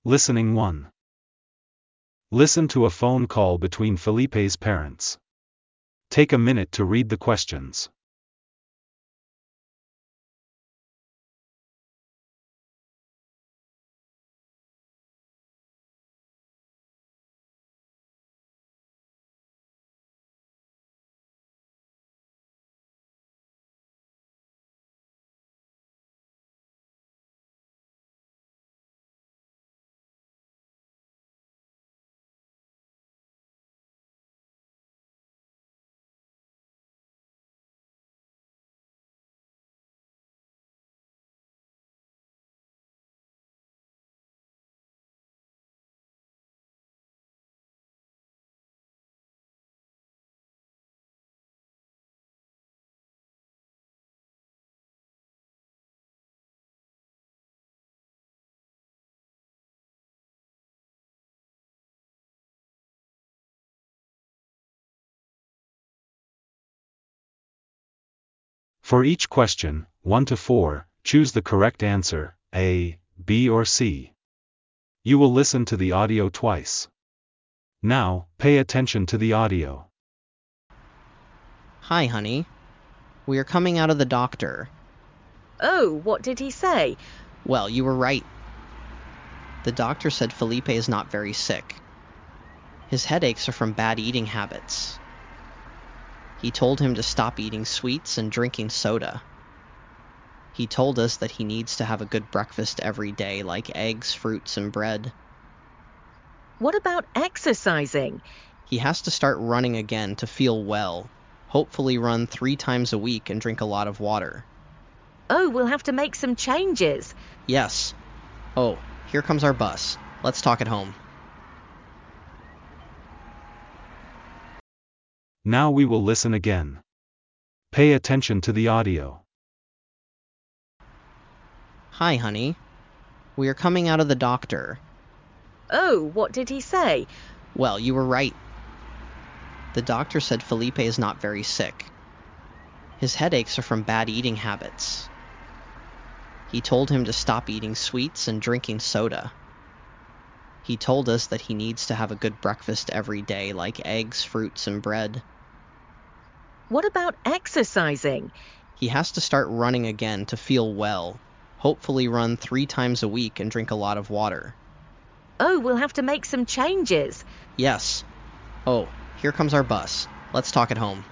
Listening 1. Listen to a phone call between Felipe's parents. Take a minute to read the questions. For each question, 1 to 4, choose the correct answer, A, B or C. You will listen to the audio twice. Now, pay attention to the audio. Hi, honey. We are coming out of the doctor. Oh, what did he say? Well, you were right. The doctor said Felipe is not very sick. His headaches are from bad eating habits. He told him to stop eating sweets and drinking soda. He told us that he needs to have a good breakfast every day, like eggs, fruits, and bread. What about exercising? He has to start running again to feel well. Hopefully run 3 times a week and drink a lot of water. Oh, we'll have to make some changes. Yes. Oh, here comes our bus. Let's talk at home. Now we will listen again. Pay attention to the audio. Hi, honey. We are coming out of the doctor. Oh, what did he say? Well, you were right. The doctor said Felipe is not very sick. His headaches are from bad eating habits. He told him to stop eating sweets and drinking soda. He told us that he needs to have a good breakfast every day, like eggs, fruits, and bread. What about exercising? He has to start running again to feel well. Hopefully run 3 times a week and drink a lot of water. Oh, we'll have to make some changes. Yes. Oh, here comes our bus. Let's talk at home.